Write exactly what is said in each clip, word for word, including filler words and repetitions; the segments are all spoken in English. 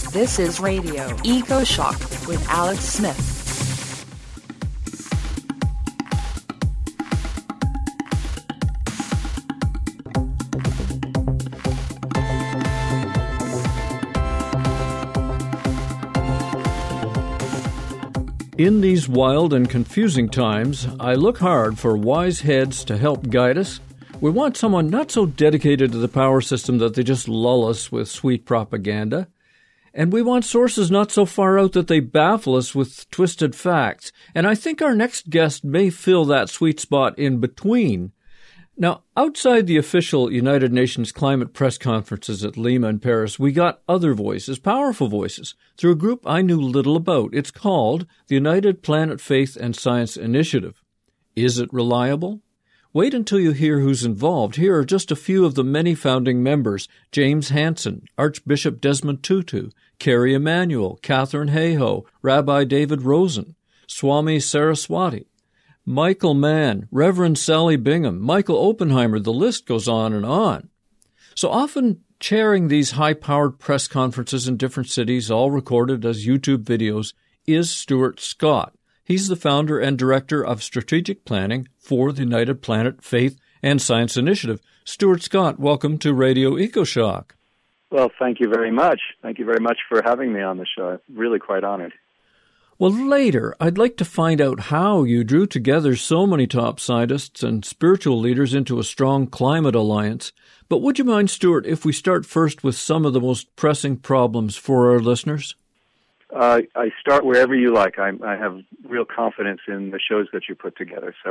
This is Radio EcoShock with Alex Smith. In these wild and confusing times, I look hard for wise heads to help guide us. We want someone not so dedicated to the power system that they just lull us with sweet propaganda. And we want sources not so far out that they baffle us with twisted facts. And I think our next guest may fill that sweet spot in between. Now, outside the official United Nations climate press conferences at Lima and Paris, we got other voices, powerful voices, through a group I knew little about. It's called the United Planet Faith and Science Initiative. Is it reliable? Wait until you hear who's involved. Here are just a few of the many founding members: James Hansen, Archbishop Desmond Tutu, Carrie Emanuel, Catherine Hayhoe, Rabbi David Rosen, Swami Saraswati, Michael Mann, Reverend Sally Bingham, Michael Oppenheimer. The list goes on and on. So often chairing these high-powered press conferences in different cities, all recorded as YouTube videos, is Stuart Scott. He's the founder and director of strategic planning for the United Planet Faith and Science Initiative. Stuart Scott, welcome to Radio EcoShock. Well, thank you very much. Thank you very much for having me on the show. I'm really quite honored. Well, later, I'd like to find out how you drew together so many top scientists and spiritual leaders into a strong climate alliance. But would you mind, Stuart, if we start first with some of the most pressing problems for our listeners? Uh, I start wherever you like. I, I have real confidence in the shows that you put together. So,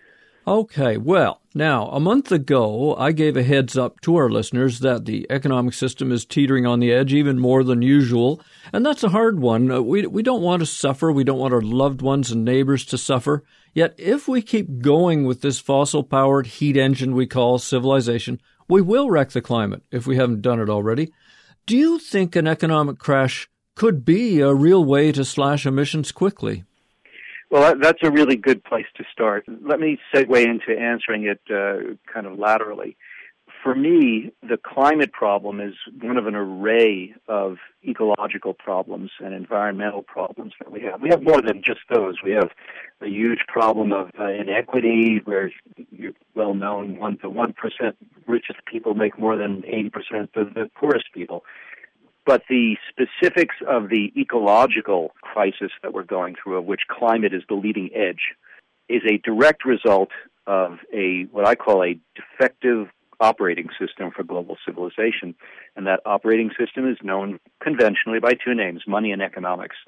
Okay, well, now, a month ago, I gave a heads up to our listeners that the economic system is teetering on the edge even more than usual, and that's a hard one. Uh, we, we don't want to suffer. We don't want our loved ones and neighbors to suffer. Yet, if we keep going with this fossil-powered heat engine we call civilization, we will wreck the climate if we haven't done it already. Do you think an economic crash could be a real way to slash emissions quickly? Well, that's a really good place to start. Let me segue into answering it uh, kind of laterally. For me, the climate problem is one of an array of ecological problems and environmental problems that we have. We have more than just those. We have a huge problem of uh, inequity, where you're well known, one to one percent richest people make more than eighty percent of the poorest people. But the specifics of the ecological crisis that we're going through, of which climate is the leading edge, is a direct result of a what I call a defective operating system for global civilization. And that operating system is known conventionally by two names, money and economics.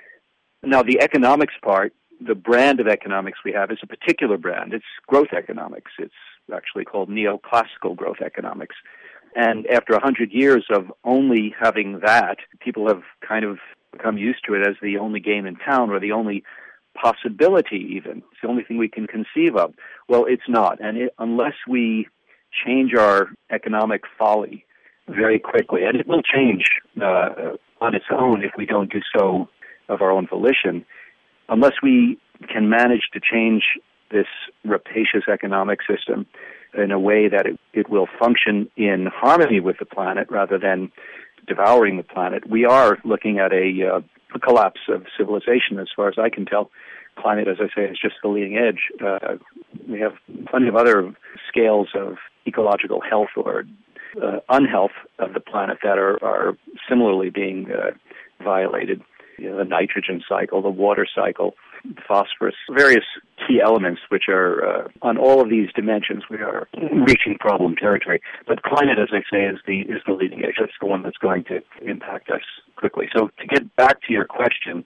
Now, the economics part, the brand of economics we have, is a particular brand. It's growth economics. It's actually called neoclassical growth economics. And after a hundred years of only having that, people have kind of become used to it as the only game in town, or the only possibility even. It's the only thing we can conceive of. Well, it's not. And it, unless we change our economic folly very quickly, and it will change uh, on its own if we don't do so of our own volition, unless we can manage to change this rapacious economic system in a way that it, it will function in harmony with the planet rather than devouring the planet, we are looking at a, uh, a collapse of civilization as far as I can tell. Climate, as I say, is just the leading edge. Uh, we have plenty of other scales of ecological health or uh, unhealth of the planet that are, are similarly being uh, violated. You know, the nitrogen cycle, the water cycle, phosphorus, various key elements which are, uh, on all of these dimensions, we are reaching problem territory. But climate, as I say, is the is the leading edge. That's the one that's going to impact us quickly. So to get back to your question,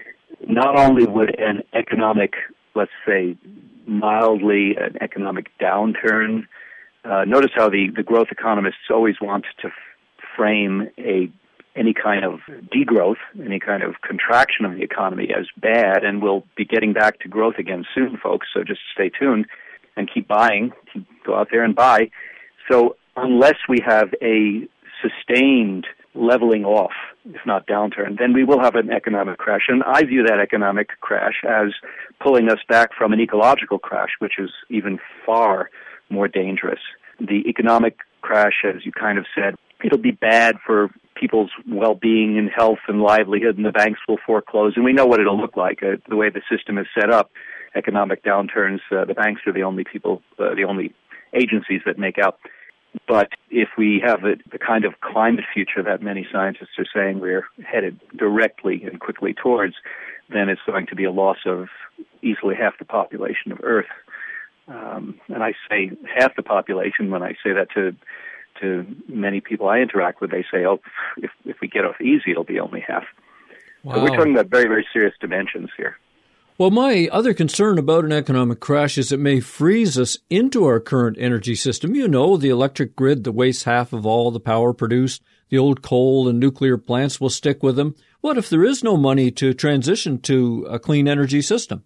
not only would an economic, let's say, mildly an economic downturn, uh, notice how the, the growth economists always want to f- frame a any kind of degrowth, any kind of contraction of the economy as bad, and we'll be getting back to growth again soon, folks, so just stay tuned and keep buying, keep, go out there and buy. So unless we have a sustained leveling off, if not downturn, then we will have an economic crash. And I view that economic crash as pulling us back from an ecological crash, which is even far more dangerous. The economic crash, as you kind of said, it'll be bad for people's well-being and health and livelihood, and the banks will foreclose. And we know what it'll look like. Uh, the way the system is set up, economic downturns, uh, the banks are the only people, uh, the only agencies that make out. But if we have a, the kind of climate future that many scientists are saying we're headed directly and quickly towards, then it's going to be a loss of easily half the population of Earth. Um, and I say half the population when I say that to to many people I interact with. They say, oh, if, if we get off easy, it'll be only half. Wow. So we're talking about very, very serious dimensions here. Well, my other concern about an economic crash is it may freeze us into our current energy system. You know, the electric grid that wastes half of all the power produced, the old coal and nuclear plants will stick with them. What if there is no money to transition to a clean energy system?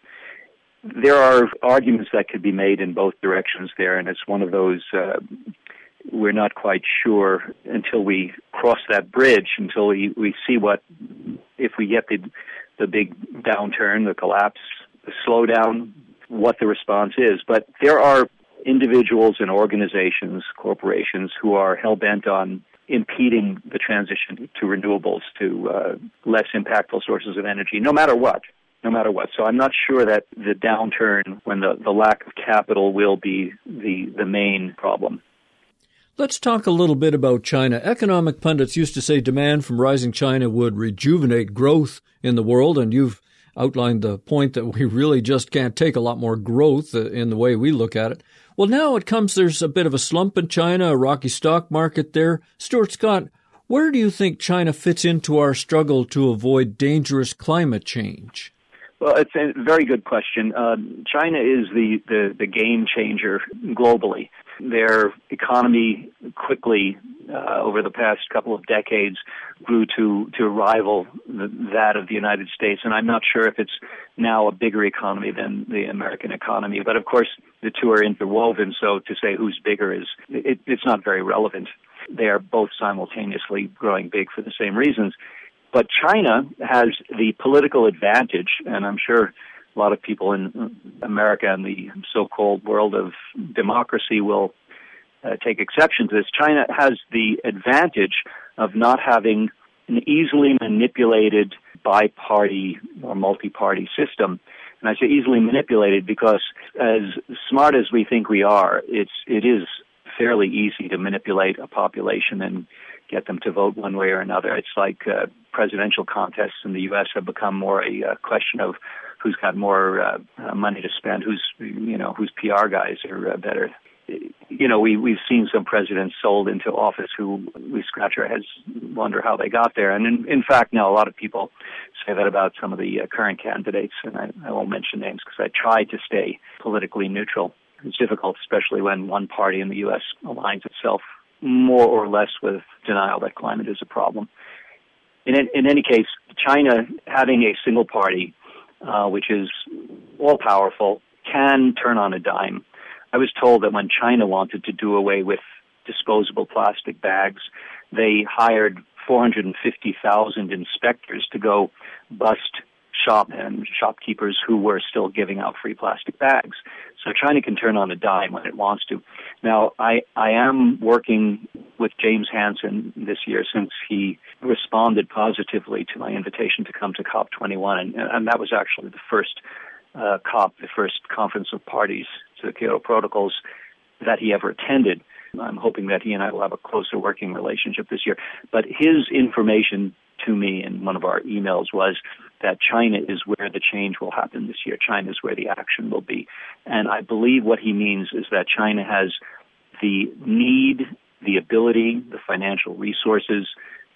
There are arguments that could be made in both directions there, and it's one of those uh, we're not quite sure until we cross that bridge, until we, we see what, if we get the the big downturn, the collapse, the slowdown, what the response is. But there are individuals and organizations, corporations, who are hell-bent on impeding the transition to renewables, to uh, less impactful sources of energy, no matter what. No matter what. So I'm not sure that the downturn, when the, the lack of capital will be the, the main problem. Let's talk a little bit about China. Economic pundits used to say demand from rising China would rejuvenate growth in the world, and you've outlined the point that we really just can't take a lot more growth in the way we look at it. Well, now it comes, there's a bit of a slump in China, a rocky stock market there. Stuart Scott, where do you think China fits into our struggle to avoid dangerous climate change? Well, it's a very good question. Uh, China is the, the, the game changer globally. Their economy quickly, uh, over the past couple of decades, grew to, to rival the, that of the United States. And I'm not sure if it's now a bigger economy than the American economy. But, of course, the two are interwoven, so to say who's bigger is it, it's not very relevant. They are both simultaneously growing big for the same reasons. But China has the political advantage, and I'm sure a lot of people in America and the so-called world of democracy will uh, take exception to this. China has the advantage of not having an easily manipulated bi-party or multi-party system. And I say easily manipulated because as smart as we think we are, it's, it is fairly easy to manipulate a population and get them to vote one way or another. It's like uh, presidential contests in the U S have become more a uh, question of who's got more uh, uh, money to spend, who's, you know, whose P R guys are uh, better. You know, we, we've seen some presidents sold into office who we scratch our heads, wonder how they got there. And in, in fact, now a lot of people say that about some of the uh, current candidates, and I, I won't mention names because I try to stay politically neutral. It's difficult, especially when one party in the U S aligns itself more or less with denial that climate is a problem. In, in any case, China having a single party, uh, which is all-powerful, can turn on a dime. I was told that when China wanted to do away with disposable plastic bags, they hired four hundred fifty thousand inspectors to go bust shop and shopkeepers who were still giving out free plastic bags. So China can turn on a dime when it wants to. Now, I, I am working with James Hansen this year since he responded positively to my invitation to come to COP twenty-one, and, and that was actually the first uh, COP, the first conference of parties to the Kyoto Protocols that he ever attended. I'm hoping that he and I will have a closer working relationship this year. But his information to me in one of our emails was that China is where the change will happen this year. China is where the action will be. And I believe what he means is that China has the need, the ability, the financial resources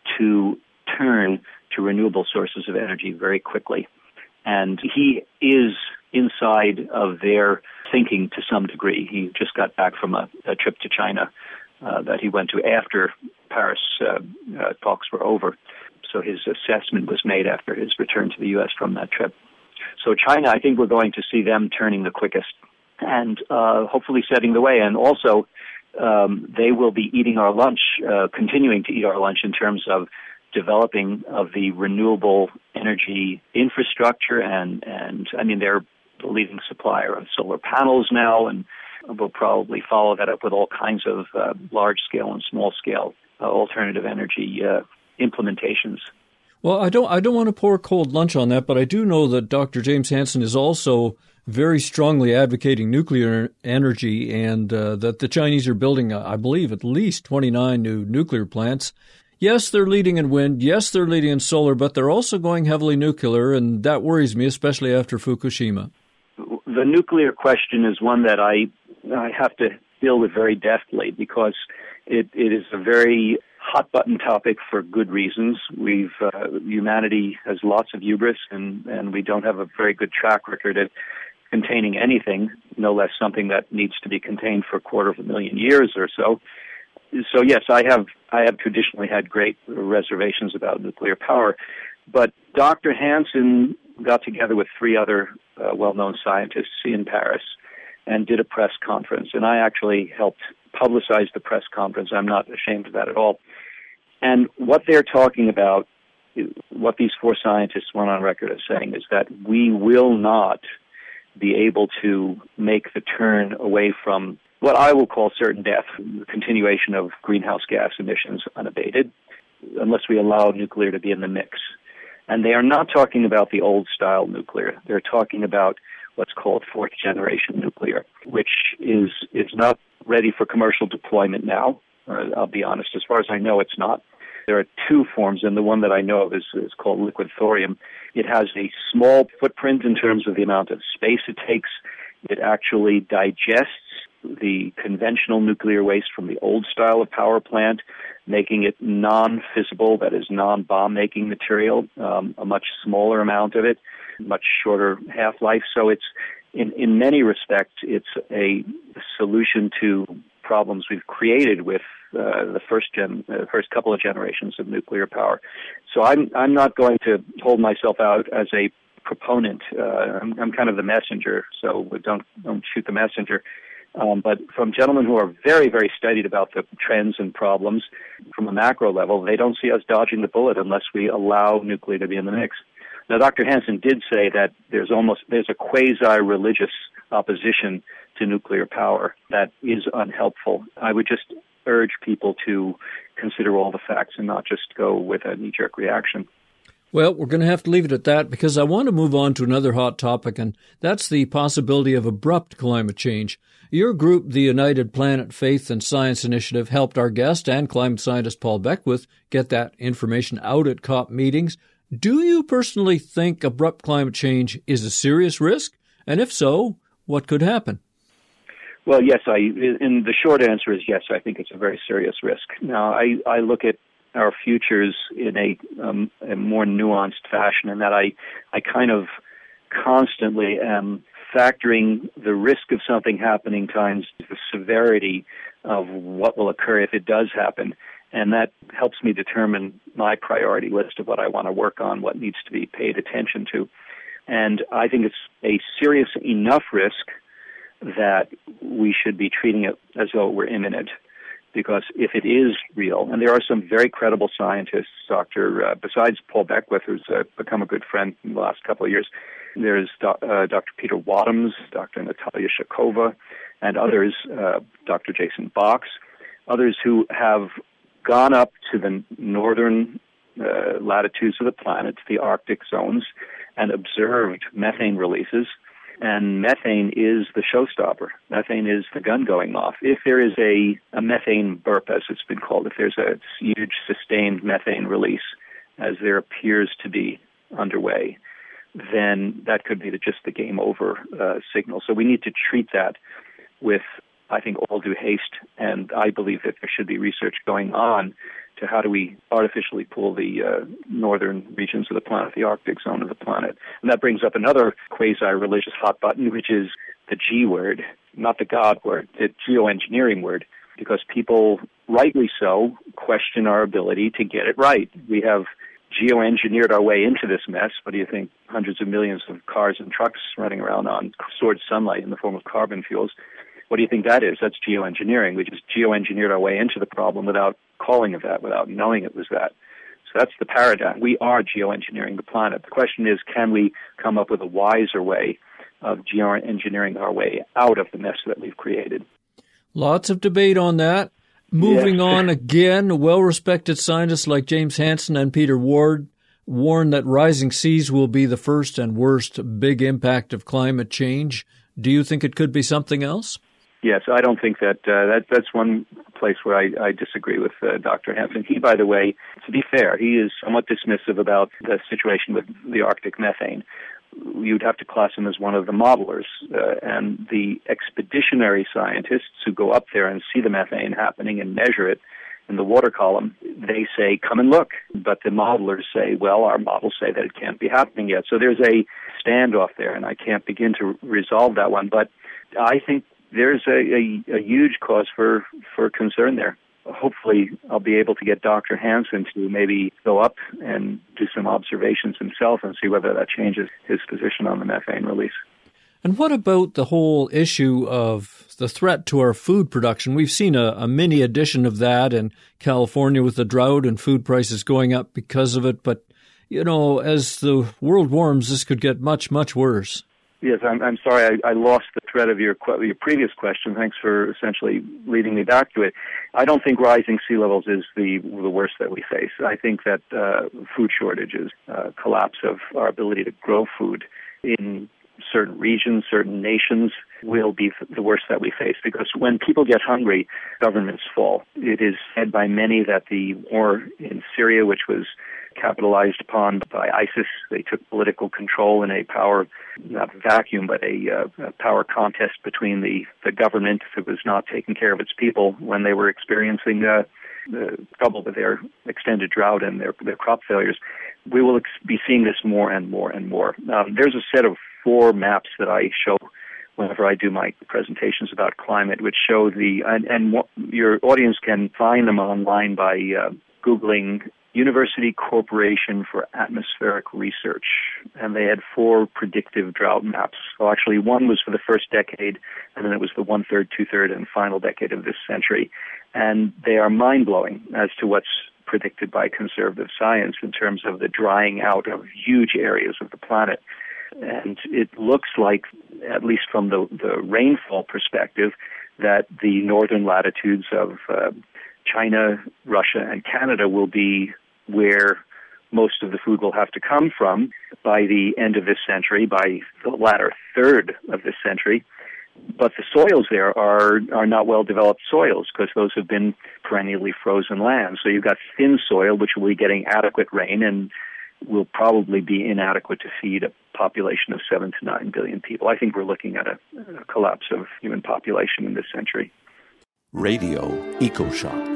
to turn to renewable sources of energy very quickly. And he is inside of their thinking to some degree. He just got back from a, a trip to China uh, that he went to after Paris uh, uh, talks were over. So his assessment was made after his return to the U S from that trip. So China, I think we're going to see them turning the quickest and uh, hopefully setting the way. And also, um, they will be eating our lunch, uh, continuing to eat our lunch in terms of developing of the renewable energy infrastructure. And, and I mean, they're the leading supplier of solar panels now, and we'll probably follow that up with all kinds of uh, large-scale and small-scale uh, alternative energy uh, implementations. Well, I don't I don't want to pour cold lunch on that, but I do know that Doctor James Hansen is also very strongly advocating nuclear energy, and uh, that the Chinese are building, uh, I believe, at least twenty-nine new nuclear plants. Yes, they're leading in wind. Yes, they're leading in solar, but they're also going heavily nuclear, and that worries me, especially after Fukushima. The nuclear question is one that I I have to deal with very deftly because it, it is a very hot-button topic for good reasons. We've uh, humanity has lots of hubris, and, and we don't have a very good track record at containing anything, no less something that needs to be contained for a quarter of a million years or so. So yes, I have I have traditionally had great reservations about nuclear power, but Doctor Hansen got together with three other uh, well-known scientists in Paris and did a press conference, and I actually helped publicize the press conference. I'm not ashamed of that at all. And what they're talking about, what these four scientists went on record as saying, is that we will not be able to make the turn away from what I will call certain death, the continuation of greenhouse gas emissions unabated, unless we allow nuclear to be in the mix. And they are not talking about the old-style nuclear. They're talking about what's called fourth-generation nuclear, which is is not ready for commercial deployment now. Uh, I'll be honest, as far as I know, it's not. There are two forms, and the one that I know of is, is called liquid thorium. It has a small footprint in terms of the amount of space it takes. It actually digests the conventional nuclear waste from the old style of power plant, making it non-fissible, that is non-bomb-making material, um, a much smaller amount of it, much shorter half-life. So it's, in, in many respects, it's a solution to problems we've created with uh, the first gen, uh, first couple of generations of nuclear power. So I'm I'm not going to hold myself out as a proponent. Uh, I'm, I'm kind of the messenger, so don't don't shoot the messenger. Um, but from gentlemen who are very, very studied about the trends and problems from a macro level, they don't see us dodging the bullet unless we allow nuclear to be in the mix. Now, Doctor Hansen did say that there's almost there's a quasi-religious opposition to nuclear power that is unhelpful. I would just urge people to consider all the facts and not just go with a knee-jerk reaction. Well, we're going to have to leave it at that because I want to move on to another hot topic, and that's the possibility of abrupt climate change. Your group, the United Planet Faith and Science Initiative, helped our guest and climate scientist Paul Beckwith get that information out at COP meetings. Do you personally think abrupt climate change is a serious risk? And if so, what could happen? Well, yes, I, and the short answer is yes, I think it's a very serious risk. Now, I, I look at our futures in a, um, a more nuanced fashion, in that I, I kind of constantly am factoring the risk of something happening times the severity of what will occur if it does happen. And that helps me determine my priority list of what I want to work on, what needs to be paid attention to. And I think it's a serious enough risk that we should be treating it as though it were imminent. Because if it is real, and there are some very credible scientists, Doctor Uh, besides Paul Beckwith, who's uh, become a good friend in the last couple of years, there's do- uh, Doctor Peter Wadhams, Doctor Natalia Shakova, and others, uh, Doctor Jason Box, others who have gone up to the northern uh, latitudes of the planet, the Arctic zones, and observed methane releases. And methane is the showstopper. Methane is the gun going off. If there is a, a methane burp, as it's been called, if there's a huge sustained methane release, as there appears to be underway, then that could be the, just the game over uh, signal. So we need to treat that with, I think, all due haste. And I believe that there should be research going on to how do we artificially pull the uh, northern regions of the planet, the Arctic zone of the planet. And that brings up another quasi-religious hot button, which is the G word, not the God word, the geoengineering word, because people, rightly so, question our ability to get it right. We have geoengineered our way into this mess. What do you think? Hundreds of millions of cars and trucks running around on stored sunlight in the form of carbon fuels. What do you think that is? That's geoengineering. We just geoengineered our way into the problem without calling it that, without knowing it was that. So that's the paradigm. We are geoengineering the planet. The question is, can we come up with a wiser way of geoengineering our way out of the mess that we've created? Lots of debate on that. Moving yes. on again, well-respected scientists like James Hansen and Peter Ward warn that rising seas will be the first and worst big impact of climate change. Do you think it could be something else? Yes, I don't think that, uh, that that's one place where I, I disagree with uh, Doctor Hansen. He, by the way, to be fair, he is somewhat dismissive about the situation with the Arctic methane. You'd have to class him as one of the modelers, uh, and the expeditionary scientists who go up there and see the methane happening and measure it in the water column, they say, come and look. But the modelers say, well, our models say that it can't be happening yet. So there's a standoff there, and I can't begin to resolve that one. But I think there's a, a, a huge cause for, for concern there. Hopefully, I'll be able to get Doctor Hansen to maybe go up and do some observations himself and see whether that changes his position on the methane release. And what about the whole issue of the threat to our food production? We've seen a, a mini edition of that in California with the drought and food prices going up because of it. But, you know, as the world warms, this could get much, much worse. Yes, I'm, I'm sorry. I, I lost the thread of your your previous question. Thanks for essentially leading me back to it. I don't think rising sea levels is the the worst that we face. I think that uh, food shortages, uh, collapse of our ability to grow food in certain regions, certain nations, will be the worst that we face. Because when people get hungry, governments fall. It is said by many that the war in Syria, which was capitalized upon by ISIS, they took political control in a power, not vacuum, but a, uh, a power contest between the, the government that was not taking care of its people when they were experiencing uh, the trouble with their extended drought and their, their crop failures. We will ex- be seeing this more and more and more. Um, there's a set of four maps that I show whenever I do my presentations about climate, which show the, and, and what, your audience can find them online by uh, Googling University Corporation for Atmospheric Research, and they had four predictive drought maps. So actually one was for the first decade, and then it was the one-third, two-third, and final decade of this century. And they are mind-blowing as to what's predicted by conservative science in terms of the drying out of huge areas of the planet. And it looks like, at least from the, the rainfall perspective, that the northern latitudes of uh, China, Russia, and Canada will be where most of the food will have to come from by the end of this century, by the latter third of this century. But the soils there are are not well-developed soils because those have been perennially frozen lands. So you've got thin soil, which will be getting adequate rain and will probably be inadequate to feed a population of seven to nine billion people. I think we're looking at a, a collapse of human population in this century. Radio EcoShock.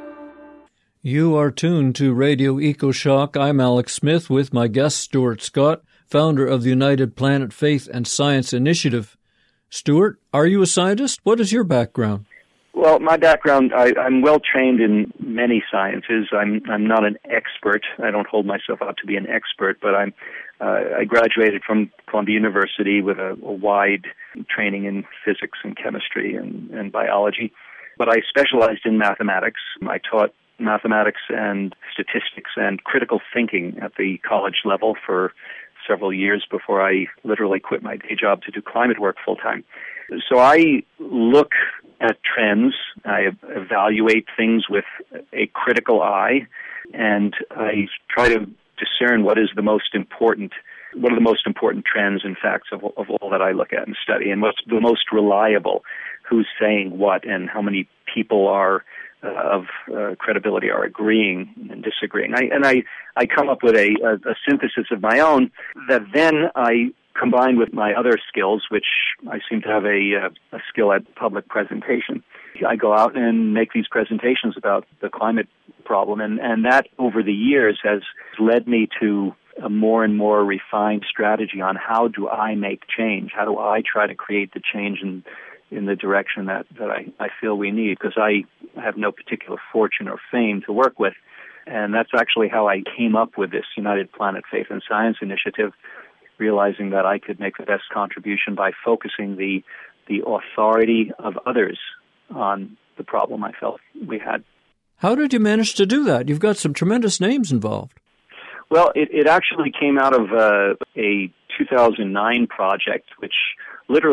You are tuned to Radio EcoShock. I'm Alex Smith with my guest, Stuart Scott, founder of the United Planet Faith and Science Initiative. Stuart, are you a scientist? What is your background? Well, my background, I, I'm well trained in many sciences. I'm I'm not an expert. I don't hold myself out to be an expert, but I'm uh, I graduated from Columbia University with a, a wide training in physics and chemistry and, and biology. But I specialized in mathematics. I taught mathematics and statistics and critical thinking at the college level for several years before I literally quit my day job to do climate work full-time. So I look at trends, I evaluate things with a critical eye, and I try to discern what is the most important, what are the most important trends and facts of, of all that I look at and study, and what's the most reliable, who's saying what, and how many people are uh, of uh, credibility are agreeing and disagreeing. I, and I, I come up with a, a, a synthesis of my own that then I combine with my other skills, which I seem to have a, a skill at public presentation. I go out and make these presentations about the climate problem, and, and that over the years has led me to a more and more refined strategy on how do I make change? How do I try to create the change in in the direction that, that I, I feel we need? Because I have no particular fortune or fame to work with. And that's actually how I came up with this United Planet Faith and Science Initiative, realizing that I could make the best contribution by focusing the the authority of others on the problem I felt we had. How did you manage to do that? You've got some tremendous names involved. Well, it, it actually came out of uh, a two thousand nine project, which literally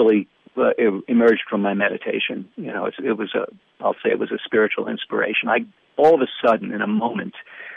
uh, it emerged from my meditation. You know, it, it was a, I'll say it was a spiritual inspiration. I all of a sudden, in a moment,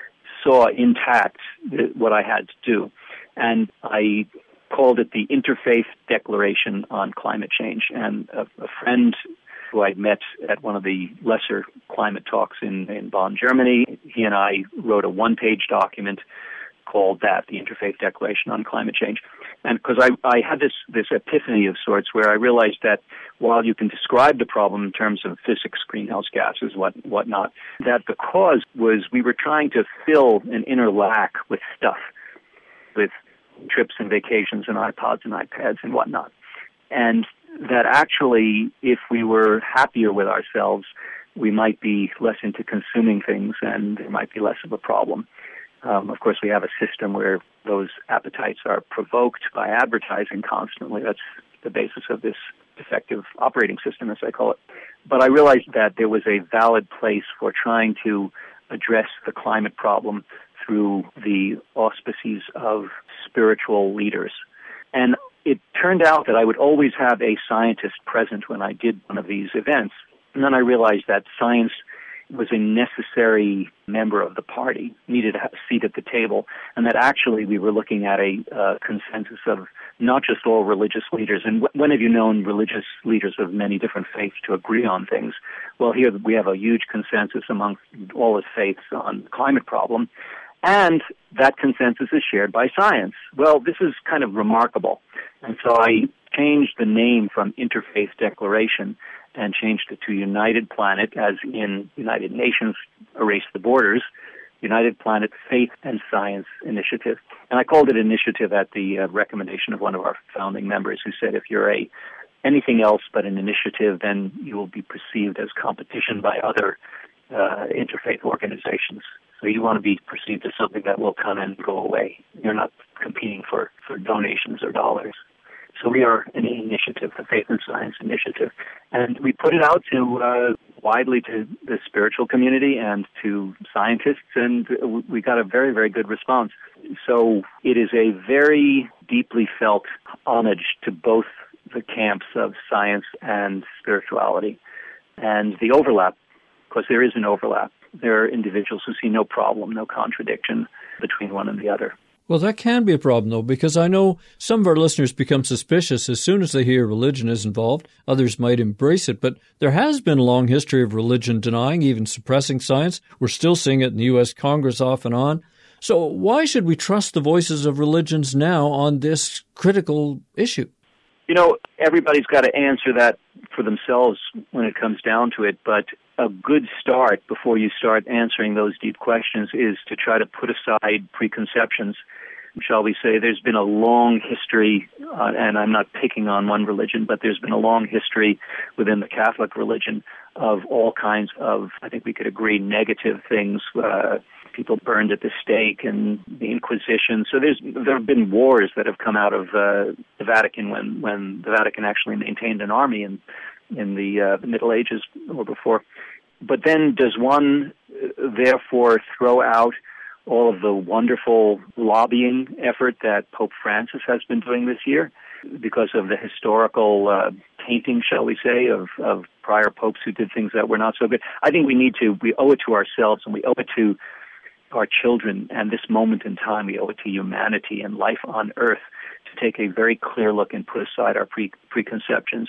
saw intact what I had to do, and I called it the Interfaith Declaration on Climate Change. And a, a friend who I'd met at one of the lesser climate talks in, in Bonn, Germany, he and I wrote a one-page document called that, the Interfaith Declaration on Climate Change. And because I, I had this, this epiphany of sorts where I realized that while you can describe the problem in terms of physics, greenhouse gases, what whatnot, that the cause was we were trying to fill an inner lack with stuff, with trips and vacations and iPods and iPads and whatnot. And that actually, if we were happier with ourselves, we might be less into consuming things and there might be less of a problem. Um, of course, we have a system where those appetites are provoked by advertising constantly. That's the basis of this defective operating system, as I call it. But I realized that there was a valid place for trying to address the climate problem through the auspices of spiritual leaders. And it turned out that I would always have a scientist present when I did one of these events. And then I realized that science was a necessary member of the party, needed a seat at the table, and that actually we were looking at a uh, consensus of not just all religious leaders. And w- when have you known religious leaders of many different faiths to agree on things? Well, here we have a huge consensus among all the faiths on the climate problem, and that consensus is shared by science. Well, this is kind of remarkable. And so I changed the name from Interfaith Declaration and changed it to United Planet, as in United Nations Erase the Borders, United Planet Faith and Science Initiative. And I called it initiative at the uh, recommendation of one of our founding members who said if you're a anything else but an initiative, then you will be perceived as competition by other uh, interfaith organizations. So you want to be perceived as something that will come and go away. You're not competing for, for donations or dollars. So we are an initiative, the Faith and Science Initiative. And we put it out to uh, widely to the spiritual community and to scientists, and we got a very, very good response. So it is a very deeply felt homage to both the camps of science and spirituality. And the overlap, because there is an overlap. There are individuals who see no problem, no contradiction between one and the other. Well, that can be a problem, though, because I know some of our listeners become suspicious as soon as they hear religion is involved. Others might embrace it, but there has been a long history of religion denying, even suppressing science. We're still seeing it in the U S Congress off and on. So why should we trust the voices of religions now on this critical issue? You know, everybody's got to answer that for themselves when it comes down to it, but a good start before you start answering those deep questions is to try to put aside preconceptions. Shall we say, there's been a long history, uh, and I'm not picking on one religion, but there's been a long history within the Catholic religion of all kinds of, I think we could agree, negative things, uh, people burned at the stake and the Inquisition. So there's there have been wars that have come out of uh, the Vatican when, when the Vatican actually maintained an army in, in the, uh, the Middle Ages or before. But then does one uh, therefore throw out all of the wonderful lobbying effort that Pope Francis has been doing this year because of the historical uh, tainting, shall we say, of, of prior popes who did things that were not so good? I think we need to, we owe it to ourselves and we owe it to our children and this moment in time, we owe it to humanity and life on earth to take a very clear look and put aside our pre- preconceptions,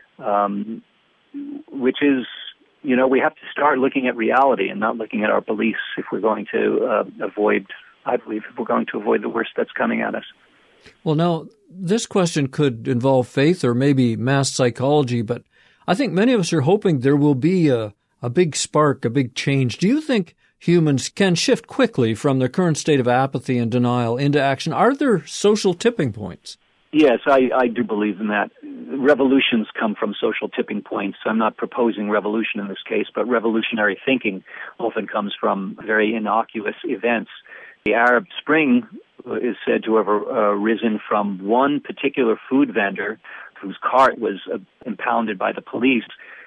um, which is, you know, we have to start looking at reality and not looking at our beliefs if we're going to uh, avoid, I believe, if we're going to avoid the worst that's coming at us. Well, now, this question could involve faith or maybe mass psychology, but I think many of us are hoping there will be a, a big spark, a big change. Do you think humans can shift quickly from their current state of apathy and denial into action? Are there social tipping points? Yes, I, I do believe in that. Revolutions come from social tipping points. I'm not proposing revolution in this case, but revolutionary thinking often comes from very innocuous events. The Arab Spring is said to have uh, risen from one particular food vendor whose cart was uh, impounded by the police,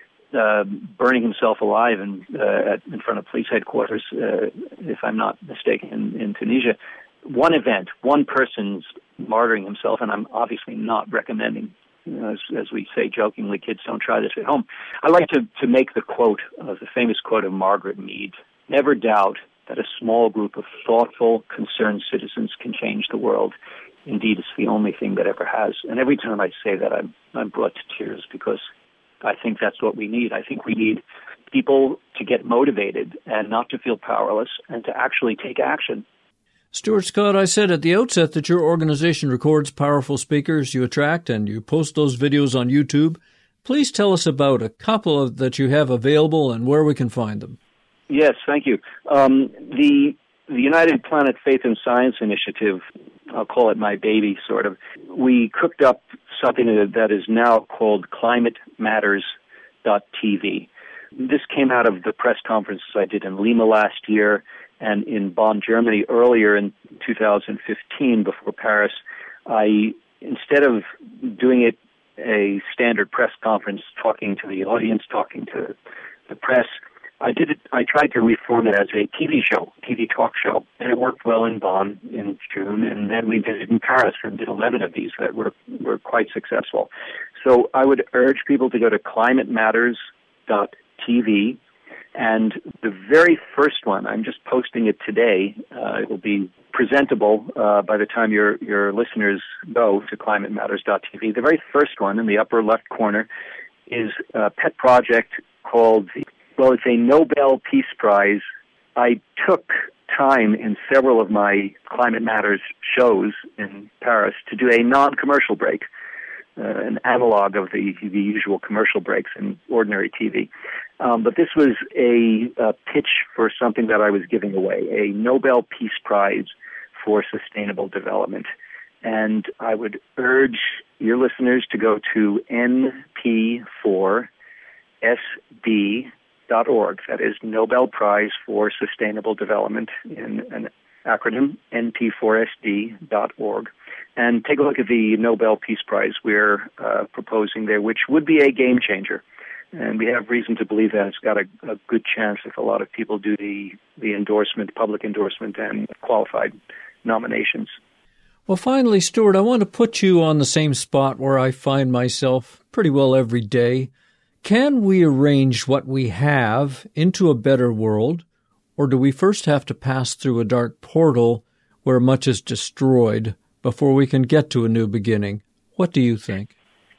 uh, burning himself alive in, uh, at, in front of police headquarters, uh, if I'm not mistaken, in, in Tunisia. One event, one person's martyring himself, and I'm obviously not recommending You know, as, as we say jokingly, kids don't try this at home. I like to, to make the quote, uh, the famous quote of Margaret Mead, "Never doubt that a small group of thoughtful, concerned citizens can change the world. Indeed, it's the only thing that ever has." And every time I say that, I'm, I'm brought to tears because I think that's what we need. I think we need people to get motivated and not to feel powerless and to actually take action. Stuart Scott, I said at the outset that your organization records powerful speakers you attract and you post those videos on YouTube. Please tell us about a couple of that you have available and where we can find them. Yes, thank you. Um, the the United Planet Faith and Science Initiative, I'll call it my baby, sort of. We cooked up something that is now called climate matters dot t v. This came out of the press conferences I did in Lima last year and in Bonn, Germany earlier in two thousand fifteen before Paris. I, instead of doing it a standard press conference, talking to the audience, talking to the press, I did it. I tried to reform it as a T V show, T V talk show, and it worked well in Bonn in June. And then we did it in Paris and did eleven of these that were were quite successful. So I would urge people to go to climate matters dot t v, and the very first one, I'm just posting it today. Uh, it will be presentable uh, by the time your your listeners go to climate matters dot t v. The very first one in the upper left corner is a pet project called the Well, it's a Nobel Peace Prize. I took time in several of my Climate Matters shows in Paris to do a non-commercial break, uh, an analog of the, the usual commercial breaks in ordinary T V. Um, but this was a, a pitch for something that I was giving away, a Nobel Peace Prize for Sustainable Development. And I would urge your listeners to go to N P four S D dot org. That is Nobel Prize for Sustainable Development in an acronym, N P four S D dot org. And take a look at the Nobel Peace Prize we're uh, proposing there, which would be a game changer. And we have reason to believe that it's got a, a good chance if a lot of people do the, the endorsement, public endorsement, and qualified nominations. Well, finally, Stuart, I want to put you on the same spot where I find myself pretty well every day. Can we arrange what we have into a better world, or do we first have to pass through a dark portal where much is destroyed before we can get to a new beginning? What do you think?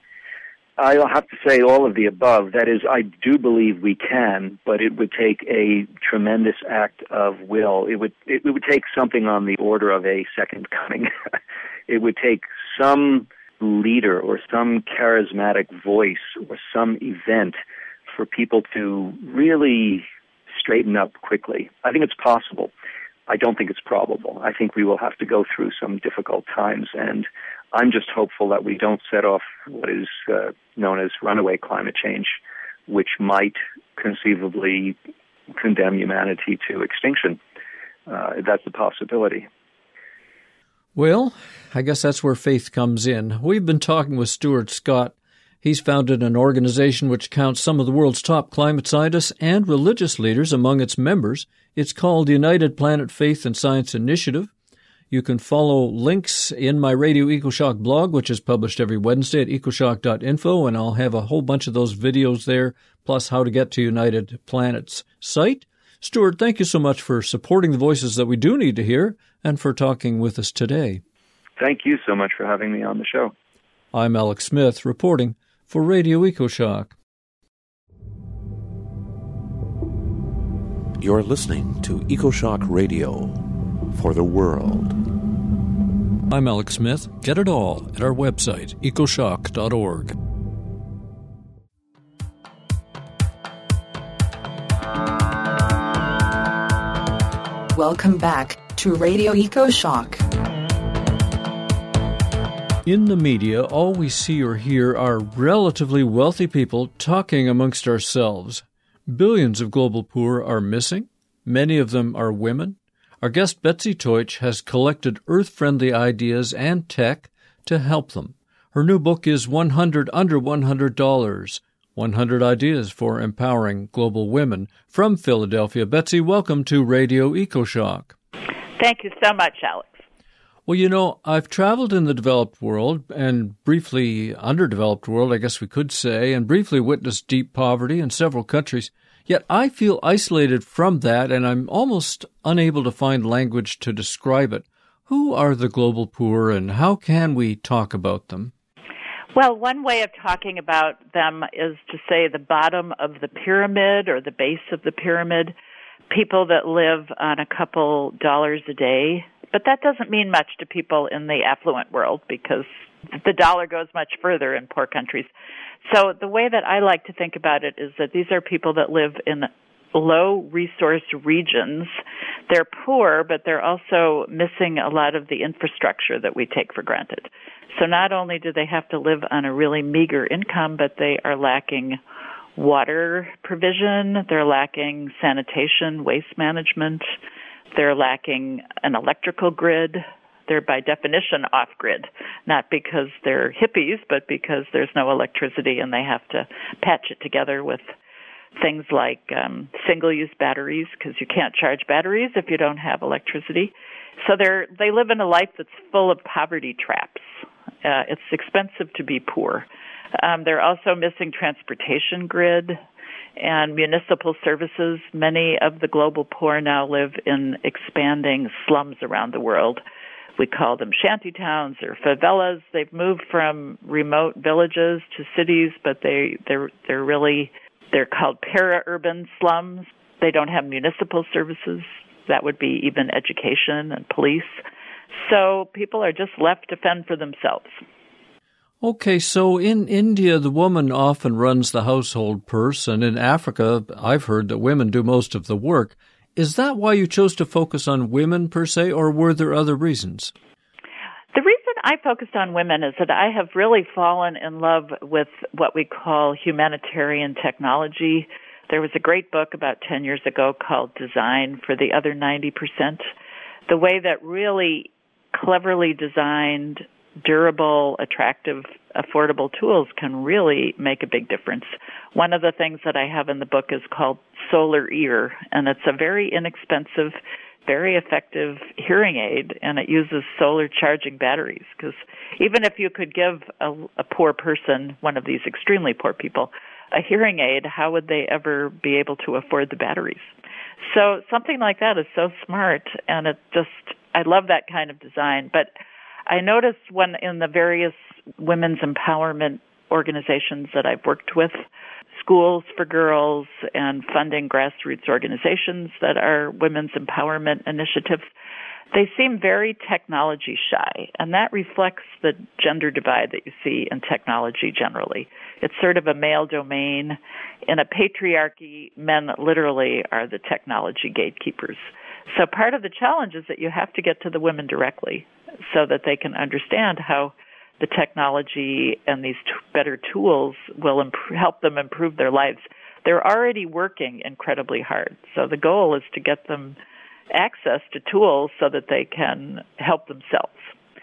I'll have to say all of the above. That is, I do believe we can, but it would take a tremendous act of will. It would it would take something on the order of a second coming. It would take some leader or some charismatic voice or some event for people to really straighten up quickly. I think it's possible. I don't think it's probable. I think we will have to go through some difficult times, and I'm just hopeful that we don't set off what is uh, known as runaway climate change, which might conceivably condemn humanity to extinction. Uh, that's a possibility. Well, I guess that's where faith comes in. We've been talking with Stuart Scott. He's founded an organization which counts some of the world's top climate scientists and religious leaders among its members. It's called the United Planet Faith and Science Initiative. You can follow links in my Radio EcoShock blog, which is published every Wednesday at ecoshock dot info, and I'll have a whole bunch of those videos there, plus how to get to United Planet's site. Stuart, thank you so much for supporting the voices that we do need to hear and for talking with us today. Thank you so much for having me on the show. I'm Alex Smith, reporting for Radio EcoShock. You're listening to EcoShock Radio for the world. I'm Alex Smith. Get it all at our website, ecoshock dot org. Welcome back to Radio EcoShock. In the media, all we see or hear are relatively wealthy people talking amongst ourselves. Billions of global poor are missing. Many of them are women. Our guest Betsy Teutsch has collected earth-friendly ideas and tech to help them. Her new book is one hundred Under one hundred dollars, one hundred Ideas for Empowering Global Women. From Philadelphia, Betsy, welcome to Radio EcoShock. Thank you so much, Alex. Well, you know, I've traveled in the developed world and briefly underdeveloped world, I guess we could say, and briefly witnessed deep poverty in several countries. Yet I feel isolated from that, and I'm almost unable to find language to describe it. Who are the global poor, and how can we talk about them? Well, one way of talking about them is to say the bottom of the pyramid or the base of the pyramid, people that live on a couple dollars a day. But that doesn't mean much to people in the affluent world because the dollar goes much further in poor countries. So the way that I like to think about it is that these are people that live in low-resource regions. They're poor, but they're also missing a lot of the infrastructure that we take for granted. So not only do they have to live on a really meager income, but they are lacking water provision, they're lacking sanitation, waste management, they're lacking an electrical grid. They're by definition off-grid, not because they're hippies, but because there's no electricity and they have to patch it together with things like um, single-use batteries, because you can't charge batteries if you don't have electricity. So they're they live in a life that's full of poverty traps. Uh, it's expensive to be poor. Um, they're also missing transportation grid and municipal services. Many of the global poor now live in expanding slums around the world. We call them shanty towns or favelas. They've moved from remote villages to cities, but they they're they're really they're called para-urban slums. They don't have municipal services. That would be even education and police. So people are just left to fend for themselves. Okay, so in India, the woman often runs the household purse, and in Africa, I've heard that women do most of the work. Is that why you chose to focus on women per se, or were there other reasons? The reason I focused on women is that I have really fallen in love with what we call humanitarian technology. There was a great book about ten years ago called Design for the Other ninety percent. The way that really cleverly designed, durable, attractive, affordable tools can really make a big difference. One of the things that I have in the book is called Solar Ear, and it's a very inexpensive, very effective hearing aid, and it uses solar charging batteries, because even if you could give a, a poor person, one of these extremely poor people, a hearing aid, how would they ever be able to afford the batteries? So something like that is so smart, and it just, I love that kind of design. But I noticed when in the various women's empowerment organizations that I've worked with, schools for girls and funding grassroots organizations that are women's empowerment initiatives, they seem very technology shy, and that reflects the gender divide that you see in technology generally. It's sort of a male domain. In a patriarchy, men literally are the technology gatekeepers. So part of the challenge is that you have to get to the women directly so that they can understand how the technology and these t- better tools will imp- help them improve their lives. They're already working incredibly hard. So the goal is to get them access to tools so that they can help themselves.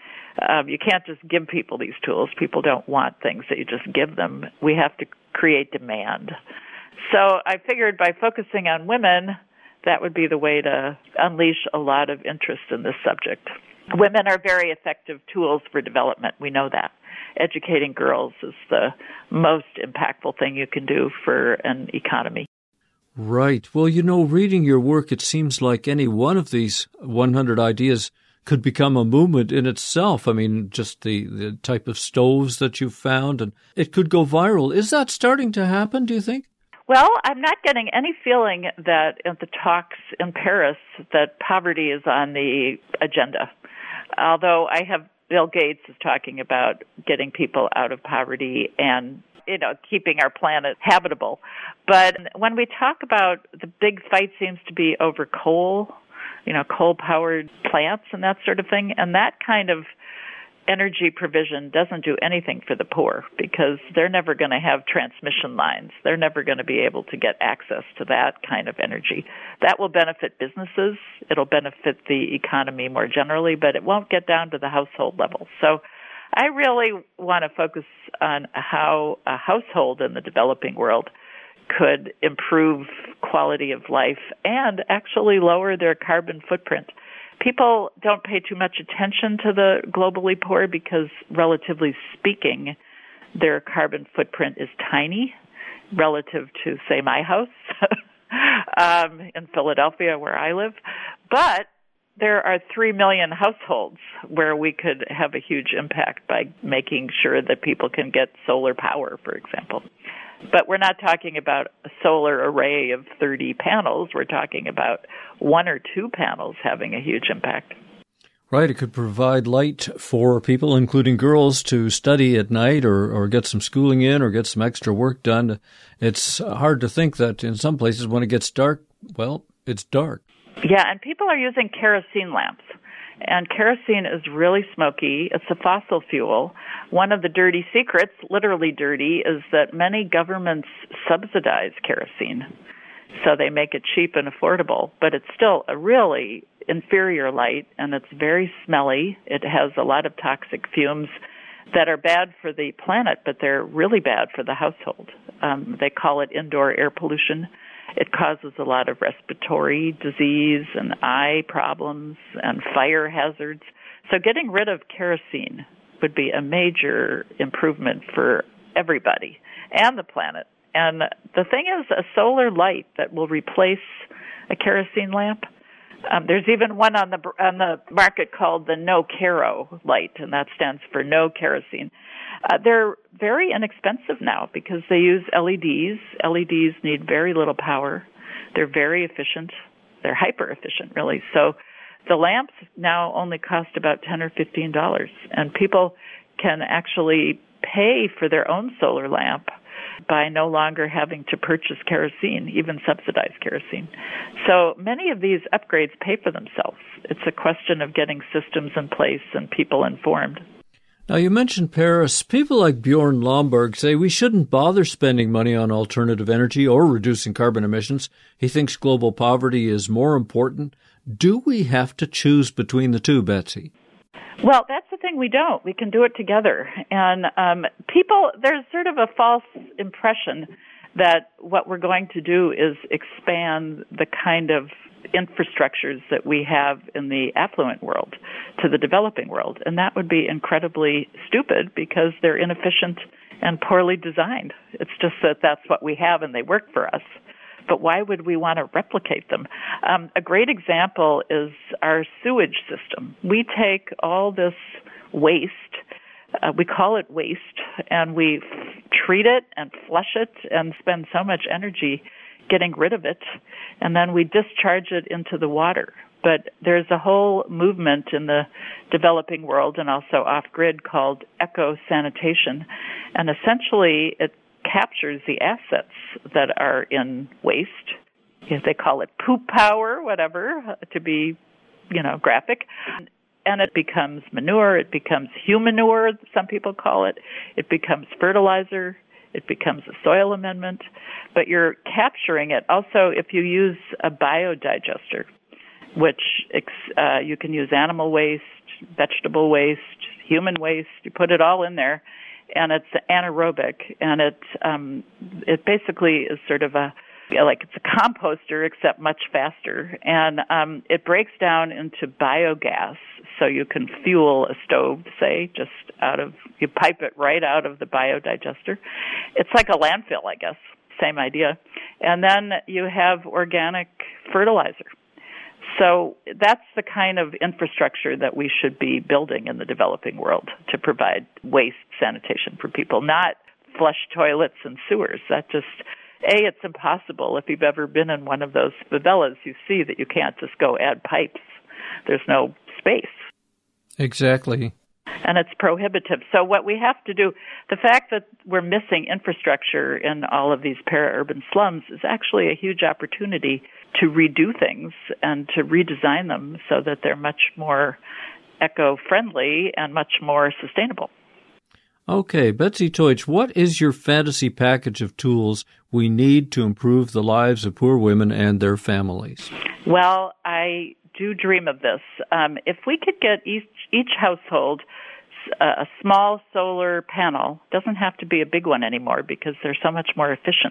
Um, you can't just give people these tools. People don't want things that you just give them. We have to create demand. So I figured by focusing on women, that would be the way to unleash a lot of interest in this subject. Women are very effective tools for development. We know that. Educating girls is the most impactful thing you can do for an economy. Right. Well, you know, reading your work, it seems like any one of these one hundred ideas could become a movement in itself. I mean, just the, the type of stoves that you've found, and it could go viral. Is that starting to happen, do you think? Well, I'm not getting any feeling that at the talks in Paris that poverty is on the agenda. Although I have Bill Gates is talking about getting people out of poverty and, you know, keeping our planet habitable. But when we talk about the big fight seems to be over coal, you know, coal-powered plants and that sort of thing, and that kind of energy provision doesn't do anything for the poor because they're never going to have transmission lines. They're never going to be able to get access to that kind of energy. That will benefit businesses. It'll benefit the economy more generally, but it won't get down to the household level. So I really want to focus on how a household in the developing world could improve quality of life and actually lower their carbon footprint. people don't pay too much attention to the globally poor because, relatively speaking, their carbon footprint is tiny relative to, say, my house um, in Philadelphia where I live. But there are three million households where we could have a huge impact by making sure that people can get solar power, for example. But we're not talking about a solar array of thirty panels. We're talking about one or two panels having a huge impact. Right. It could provide light for people, including girls, to study at night or, or get some schooling in or get some extra work done. It's hard to think that in some places when it gets dark, well, it's dark. Yeah, and people are using kerosene lamps. And kerosene is really smoky. It's a fossil fuel. One of the dirty secrets, literally dirty, is that many governments subsidize kerosene. So they make it cheap and affordable. But it's still a really inferior light, and it's very smelly. It has a lot of toxic fumes that are bad for the planet, but they're really bad for the household. Um, they call it indoor air pollution. It causes a lot of respiratory disease and eye problems and fire hazards. So getting rid of kerosene would be a major improvement for everybody and the planet. And the thing is, a solar light that will replace a kerosene lamp, um, there's even one on the on the market called the No Kero light, and that stands for no kerosene. Uh, they're very inexpensive now because they use L E Ds. L E Ds need very little power. They're very efficient. They're hyper efficient, really. So the lamps now only cost about ten or fifteen dollars, and people can actually pay for their own solar lamp by no longer having to purchase kerosene, even subsidized kerosene. So many of these upgrades pay for themselves. It's a question of getting systems in place and people informed. Now, you mentioned Paris. People like Bjorn Lomborg say we shouldn't bother spending money on alternative energy or reducing carbon emissions. He thinks global poverty is more important. Do we have to choose between the two, Betsy? Well, that's the thing. We don't. We can do it together. And um, people, there's sort of a false impression that what we're going to do is expand the kind of infrastructures that we have in the affluent world to the developing world. And that would be incredibly stupid because they're inefficient and poorly designed. It's just that that's what we have and they work for us. But why would we want to replicate them? Um, a great example is our sewage system. We take all this waste, uh, we call it waste, and we f- treat it and flush it and spend so much energy getting rid of it, and then we discharge it into the water. But there's a whole movement in the developing world and also off-grid called eco-sanitation, and essentially it captures the assets that are in waste. They call it poop power, whatever, to be, you know, graphic. And it becomes manure, it becomes humanure, some people call it. It becomes fertilizer, it becomes a soil amendment. But you're capturing it. Also, if you use a biodigester, which uh, you can use animal waste, vegetable waste, human waste, you put it all in there, and it's anaerobic, and it um, it basically is sort of a like it's a composter except much faster, and um, it breaks down into biogas, so you can fuel a stove, say, just out of you pipe it right out of the biodigester. It's like a landfill, I guess, same idea, and then you have organic fertilizer. So that's the kind of infrastructure that we should be building in the developing world to provide waste sanitation for people, not flush toilets and sewers. That just, A, it's impossible. If you've ever been in one of those favelas, you see that you can't just go add pipes. There's no space. Exactly. And it's prohibitive. So what we have to do, the fact that we're missing infrastructure in all of these para-urban slums is actually a huge opportunity to redo things and to redesign them so that they're much more eco-friendly and much more sustainable. Okay, Betsy Teutsch, what is your fantasy package of tools we need to improve the lives of poor women and their families? Well, I do dream of this. Um, if we could get each, each household a small solar panel, doesn't have to be a big one anymore because they're so much more efficient.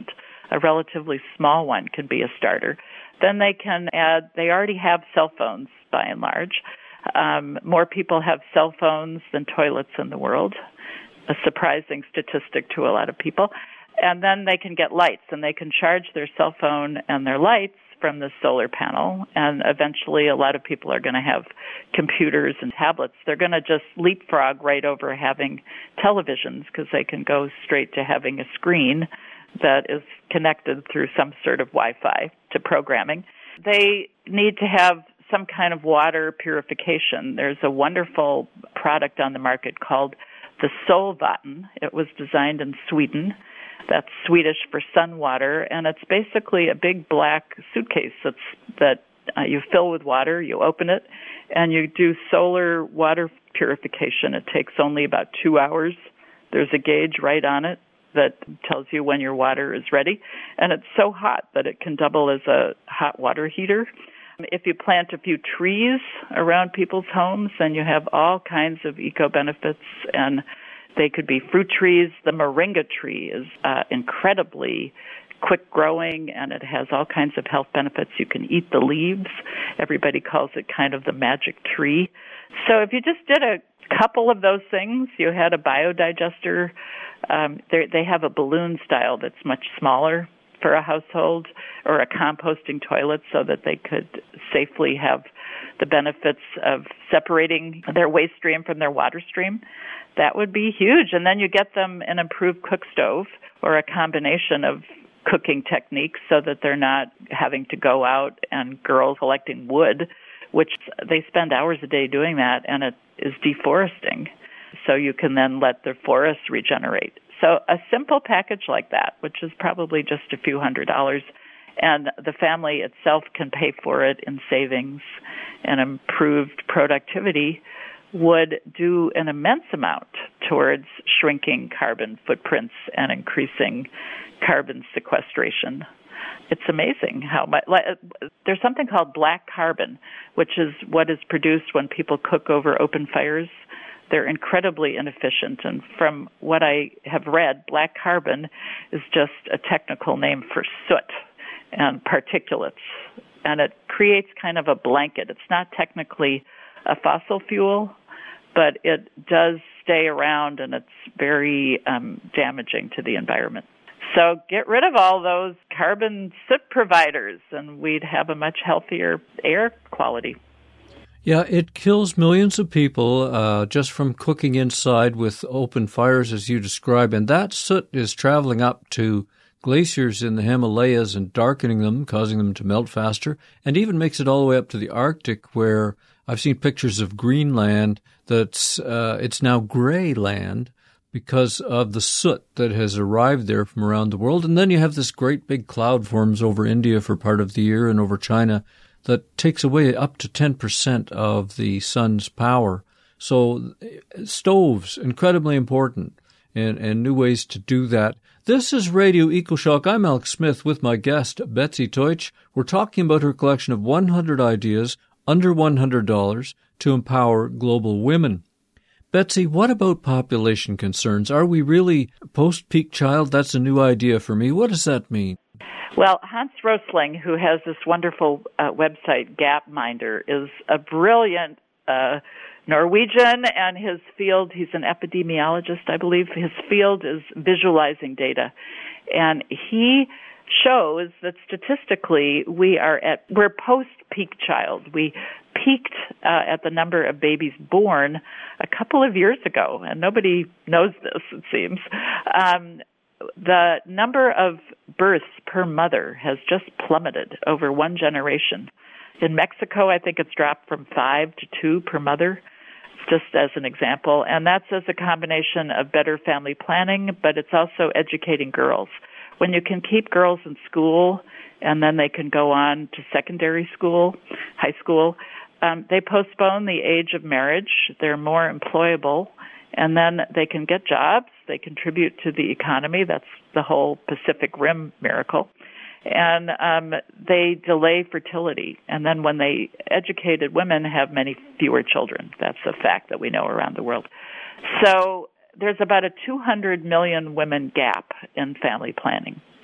a relatively small one can be a starter. Then they can add, they already have cell phones by and large. Um, more people have cell phones than toilets in the world, a surprising statistic to a lot of people. And then they can get lights, and they can charge their cell phone and their lights from the solar panel. And eventually a lot of people are going to have computers and tablets. They're going to just leapfrog right over having televisions because they can go straight to having a screen that is connected through some sort of Wi-Fi to programming. They need to have some kind of water purification. There's a wonderful product on the market called the Solvatten. It was designed in Sweden. That's Swedish for sun water, and it's basically a big black suitcase that's, that uh, you fill with water, you open it, and you do solar water purification. It takes only about two hours. There's a gauge right on it that tells you when your water is ready, and it's so hot that it can double as a hot water heater. If you plant a few trees around people's homes, then you have all kinds of eco-benefits, and they could be fruit trees. The moringa tree is uh, incredibly quick growing, and it has all kinds of health benefits. You can eat the leaves. Everybody calls it kind of the magic tree. So if you just did a couple of those things, you had a biodigester. Um, they have a balloon style that's much smaller for a household, or a composting toilet, so that they could safely have the benefits of separating their waste stream from their water stream. That would be huge. And then you get them an improved cook stove or a combination of cooking techniques so that they're not having to go out and girls collecting wood, which they spend hours a day doing that, and it is deforesting. So you can then let the forests regenerate. So a simple package like that, which is probably just a few hundred dollars, and the family itself can pay for it in savings and improved productivity, would do an immense amount towards shrinking carbon footprints and increasing carbon sequestration. It's amazing how much. Like, there's something called black carbon, which is what is produced when people cook over open fires. They're incredibly inefficient, and from what I have read, black carbon is just a technical name for soot and particulates, and it creates kind of a blanket. It's not technically a fossil fuel, but it does stay around, and it's very um, damaging to the environment. So get rid of all those carbon soot providers, and we'd have a much healthier air quality. Yeah, it kills millions of people uh, just from cooking inside with open fires, as you describe. And that soot is traveling up to glaciers in the Himalayas and darkening them, causing them to melt faster, and even makes it all the way up to the Arctic, where I've seen pictures of Greenland that's uh, it's now gray land because of the soot that has arrived there from around the world. And then you have this great big cloud forms over India for part of the year and over China that takes away up to ten percent of the sun's power. So stoves, incredibly important, and, and new ways to do that. This is Radio EcoShock. I'm Alex Smith with my guest, Betsy Teutsch. We're talking about her collection of one hundred ideas under one hundred dollars to empower global women. Betsy, what about population concerns? Are we really post-peak child? That's a new idea for me. What does that mean? Well, Hans Rosling, who has this wonderful uh, website, Gapminder, is a brilliant uh, Norwegian, and his field, he's an epidemiologist, I believe. His field is visualizing data. And he shows that statistically we are at, we're post-peak child. We peaked uh, at the number of babies born a couple of years ago, and nobody knows this, it seems. Um, the number of births per mother has just plummeted over one generation. In Mexico, I think it's dropped from five to two per mother, just as an example. And that's as a combination of better family planning, but it's also educating girls. When you can keep girls in school and then they can go on to secondary school, high school, um, they postpone the age of marriage. They're more employable, and then they can get jobs. They contribute to the economy. That's the whole Pacific Rim miracle. And um, they delay fertility. And then when they educated women have many fewer children. That's a fact that we know around the world. So there's about a two hundred million women gap in family planning.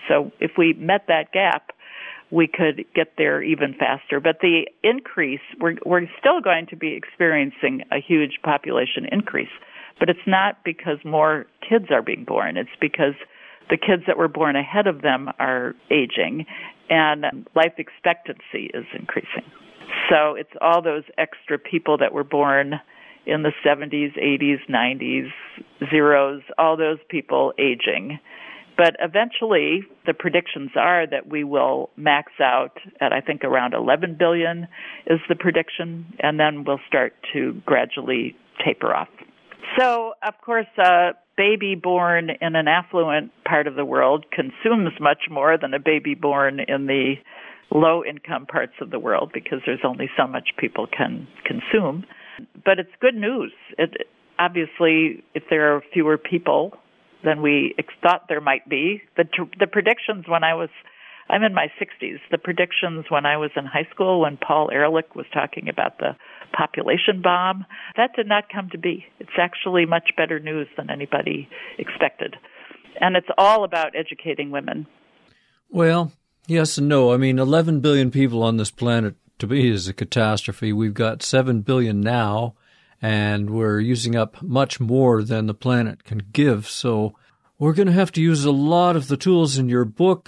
So if we met that gap, we could get there even faster. But the increase, we're, we're still going to be experiencing a huge population increase. But it's not because more kids are being born. It's because the kids that were born ahead of them are aging, and life expectancy is increasing. So it's all those extra people that were born in the seventies, eighties, nineties, zeros, all those people aging. But eventually, the predictions are that we will max out at, I think, around eleven billion is the prediction, and then we'll start to gradually taper off. So, of course, a baby born in an affluent part of the world consumes much more than a baby born in the low-income parts of the world because there's only so much people can consume. But it's good news. It, obviously, if there are fewer people than we thought there might be, the, the predictions when I was, I'm in my sixties, the predictions when I was in high school when Paul Ehrlich was talking about the population bomb, that did not come to be. It's actually much better news than anybody expected. And it's all about educating women. Well, yes and no. I mean, eleven billion people on this planet, to me, is a catastrophe. We've got seven billion now, and we're using up much more than the planet can give. So we're going to have to use a lot of the tools in your book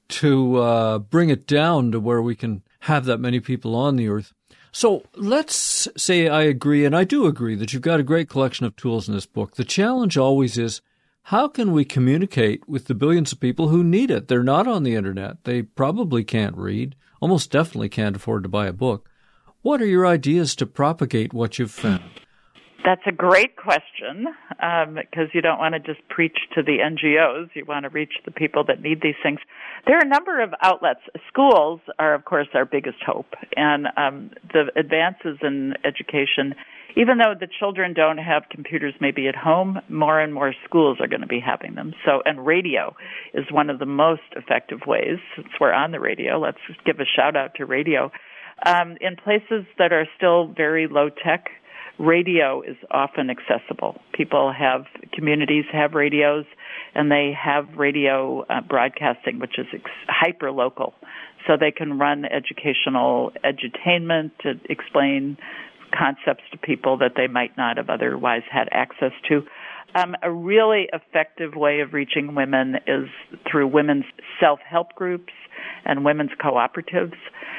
to uh, bring it down to where we can have that many people on the earth. So let's say I agree, and I do agree, that you've got a great collection of tools in this book. The challenge always is, how can we communicate with the billions of people who need it? They're not on the Internet. They probably can't read, almost definitely can't afford to buy a book. What are your ideas to propagate what you've found? That's a great question, um, because you don't want to just preach to the N G Os. You want to reach the people that need these things. There are a number of outlets. Schools are, of course, our biggest hope. And um, the advances in education, even though the children don't have computers maybe at home, more and more schools are going to be having them. So, and radio is one of the most effective ways. Since we're on the radio, let's give a shout-out to radio. Um, in places that are still very low-tech, radio is often accessible. People have, communities have radios, and they have radio uh, broadcasting, which is ex- hyper-local. So they can run educational edutainment to explain concepts to people that they might not have otherwise had access to. Um, a really effective way of reaching women is through women's self-help groups and women's cooperatives.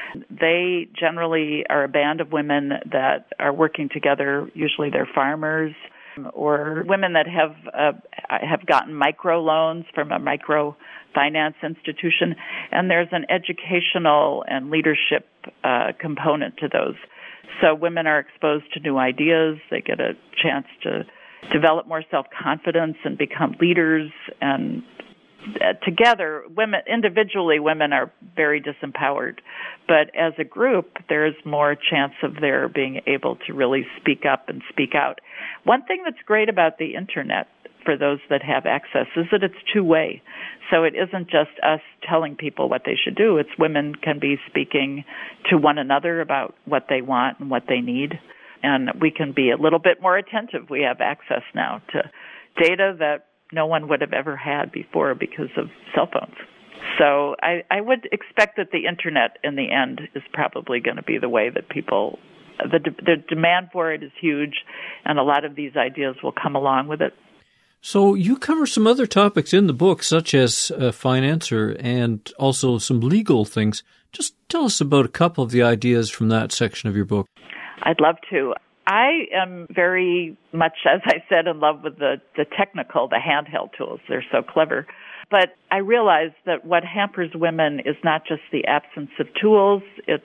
They generally are a band of women that are working together. Usually they're farmers or women that have uh, have gotten microloans from a microfinance institution. And there's an educational and leadership uh, component to those. So women are exposed to new ideas. They get a chance to develop more self-confidence and become leaders. And uh, together, women, individually, women are very disempowered. But as a group, there's more chance of their being able to really speak up and speak out. One thing that's great about the Internet for those that have access is that it's two-way. So it isn't just us telling people what they should do. It's women can be speaking to one another about what they want and what they need. And we can be a little bit more attentive. We have access now to data that no one would have ever had before because of cell phones. So I, I would expect that the Internet in the end is probably going to be the way that people, the, the demand for it is huge, and a lot of these ideas will come along with it. So you cover some other topics in the book, such as uh, finance or, and also some legal things. Just tell us about a couple of the ideas from that section of your book. I'd love to. I am very much, as I said, in love with the, the technical, the handheld tools. They're so clever. But I realize that what hampers women is not just the absence of tools, it's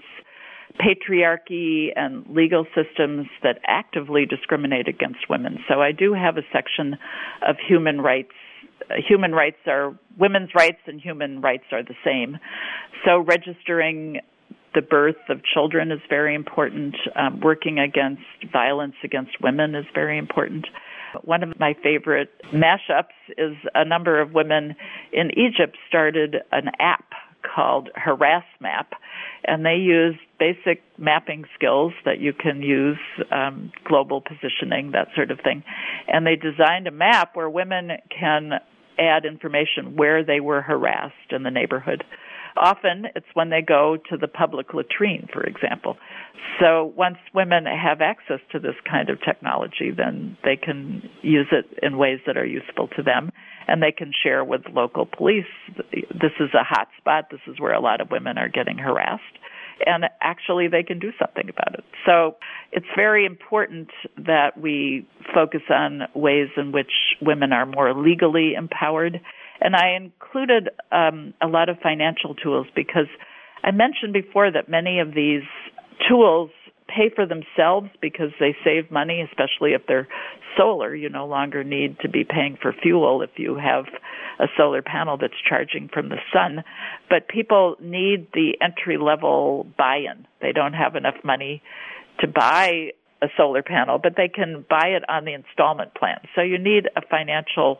patriarchy and legal systems that actively discriminate against women. So I do have a section of human rights. Uh, human rights are, women's rights and human rights are the same. So registering the birth of children is very important. Um, working against violence against women is very important. One of my favorite mashups is a number of women in Egypt started an app called HarassMap, and they use basic mapping skills that you can use, um, global positioning, that sort of thing. And they designed a map where women can add information where they were harassed in the neighborhood. Often it's when they go to the public latrine, for example. So once women have access to this kind of technology, then they can use it in ways that are useful to them, and they can share with local police. This is a hot spot. This is where a lot of women are getting harassed. And actually they can do something about it. So it's very important that we focus on ways in which women are more legally empowered. And I included um, a lot of financial tools because I mentioned before that many of these tools pay for themselves because they save money, especially if they're solar. You no longer need to be paying for fuel if you have a solar panel that's charging from the sun. But people need the entry-level buy-in. They don't have enough money to buy a solar panel, but they can buy it on the installment plan. So you need a financial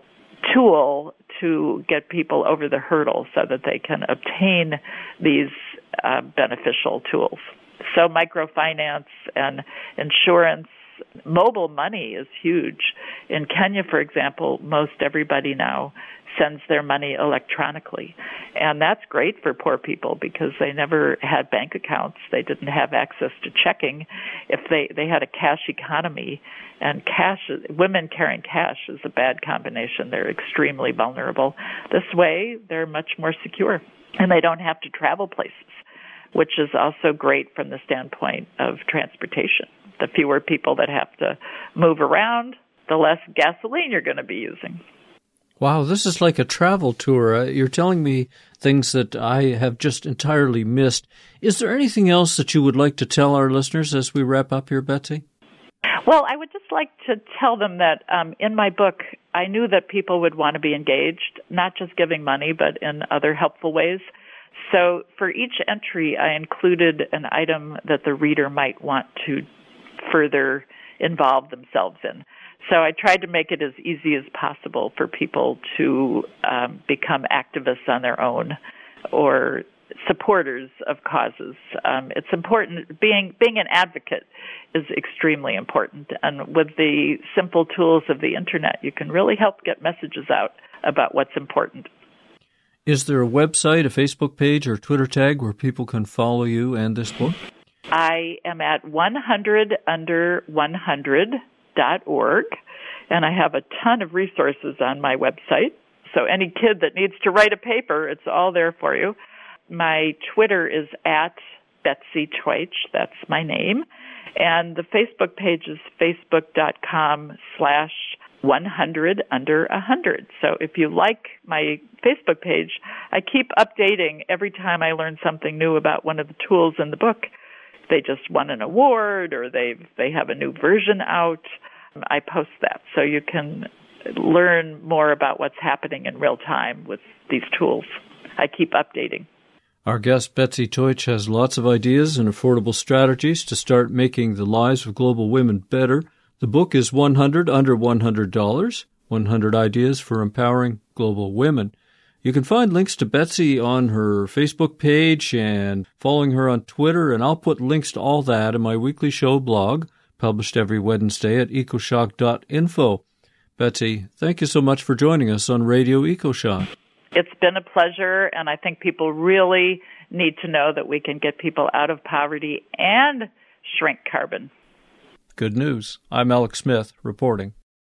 tool to get people over the hurdle so that they can obtain these uh, beneficial tools. So microfinance and insurance, mobile money is huge. In Kenya, for example, most everybody now sends their money electronically. And that's great for poor people because they never had bank accounts. They didn't have access to checking. If they, they had a cash economy, and cash, women carrying cash is a bad combination. They're extremely vulnerable. This way, they're much more secure, and they don't have to travel places, which is also great from the standpoint of transportation. The fewer people that have to move around, the less gasoline you're going to be using. Wow, this is like a travel tour. Uh, you're telling me things that I have just entirely missed. Is there anything else that you would like to tell our listeners as we wrap up here, Betsy? Well, I would just like to tell them that um, in my book, I knew that people would want to be engaged, not just giving money, but in other helpful ways. So for each entry, I included an item that the reader might want to further involve themselves in. So I tried to make it as easy as possible for people to um, become activists on their own or supporters of causes. Um, it's important. Being being an advocate is extremely important. And with the simple tools of the Internet, you can really help get messages out about what's important. Is there a website, a Facebook page, or Twitter tag where people can follow you and this book? I am at one hundred under one hundred dot org, and I have a ton of resources on my website. So any kid that needs to write a paper, it's all there for you. My Twitter is at Betsy Teutsch. That's my name. And the Facebook page is facebook.com slash 100 under 100. So if you like my Facebook page, I keep updating every time I learn something new about one of the tools in the book. They just won an award or they they have a new version out, I post that. So you can learn more about what's happening in real time with these tools. I keep updating. Our guest, Betsy Teutsch, has lots of ideas and affordable strategies to start making the lives of global women better. The book is one hundred under one hundred dollars, one hundred Ideas for Empowering Global Women. You can find links to Betsy on her Facebook page and following her on Twitter, and I'll put links to all that in my weekly show blog, published every Wednesday at ecoshock dot info. Betsy, thank you so much for joining us on Radio EcoShock. It's been a pleasure, and I think people really need to know that we can get people out of poverty and shrink carbon. Good news. I'm Alex Smith, reporting.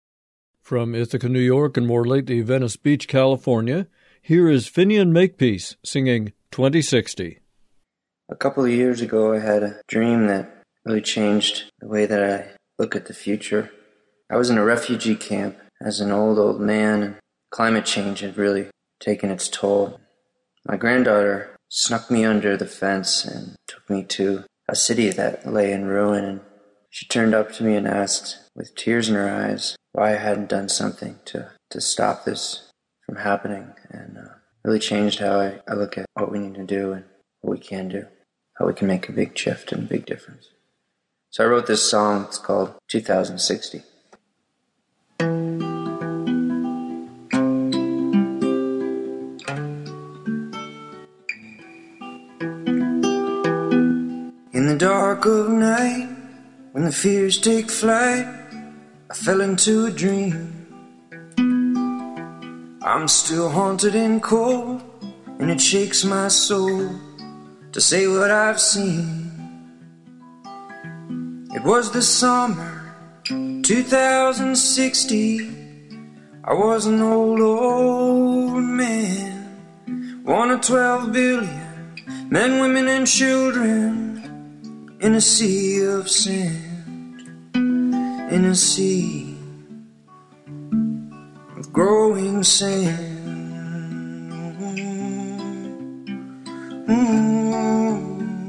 From Ithaca, New York, and more lately Venice Beach, California, here is Finian Makepeace singing twenty sixty. A couple of years ago, I had a dream that really changed the way that I look at the future. I was in a refugee camp as an old, old man, and climate change had really taken its toll. My granddaughter snuck me under the fence and took me to a city that lay in ruin, and she turned up to me and asked, with tears in her eyes, why I hadn't done something to, to stop this from happening, and uh, really changed how I, I look at what we need to do and what we can do, how we can make a big shift and a big difference. So I wrote this song. It's called two thousand sixty. In the dark of night, when the fears take flight, I fell into a dream. I'm still haunted and cold, and it shakes my soul to say what I've seen. It was the summer two thousand sixteen. I was an old, old man, one of twelve billion men, women, and children in a sea of sand, in a sea of growing sand. Mm-hmm.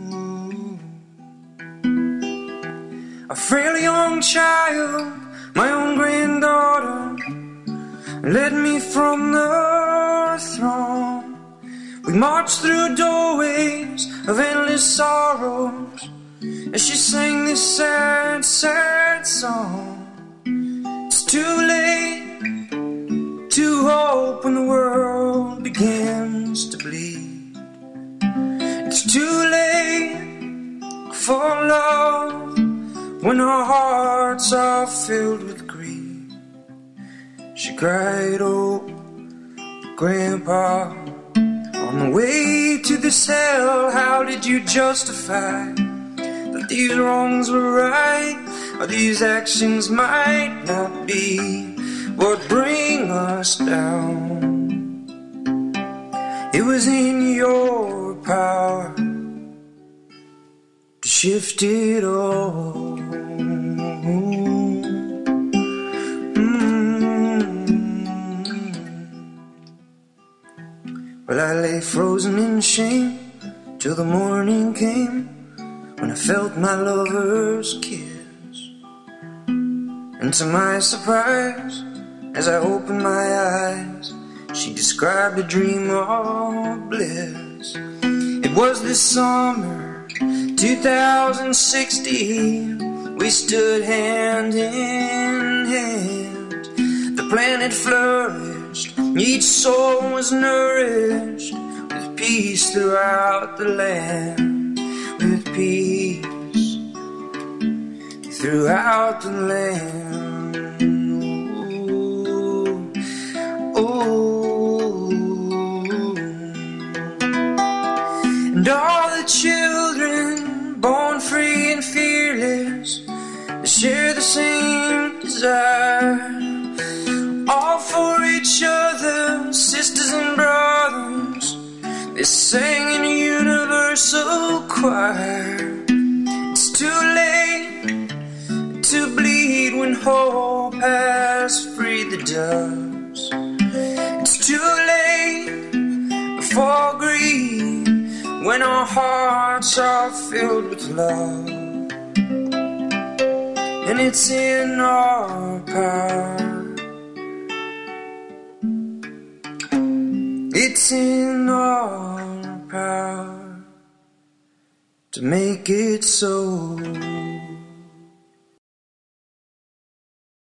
A frail young child, my own granddaughter, led me from the throne. We marched through doorways of endless sorrows as she sang this sad, sad song. It's too late to hope when the world begins to bleed. It's too late for love when our hearts are filled with greed. She cried, oh, Grandpa, on the way to this hell, how did you justify that these wrongs were right, or these actions might not be what bring us down? It was in your power to shift it all. Well, I lay frozen in shame till the morning came, when I felt my lover's kiss. And to my surprise, as I opened my eyes, she described a dream of bliss. It was this summer two thousand sixteen. We stood hand in hand. The planet flourished, each soul was nourished with peace throughout the land, with peace throughout the land. Ooh, ooh. And all the children born free and fearless, they share the same desire, all for each other, sisters and brothers. They sang in a universal choir. It's too late to bleed when hope has freed the doves. It's too late for greed when our hearts are filled with love. And it's in our power, it's in our power to make it so.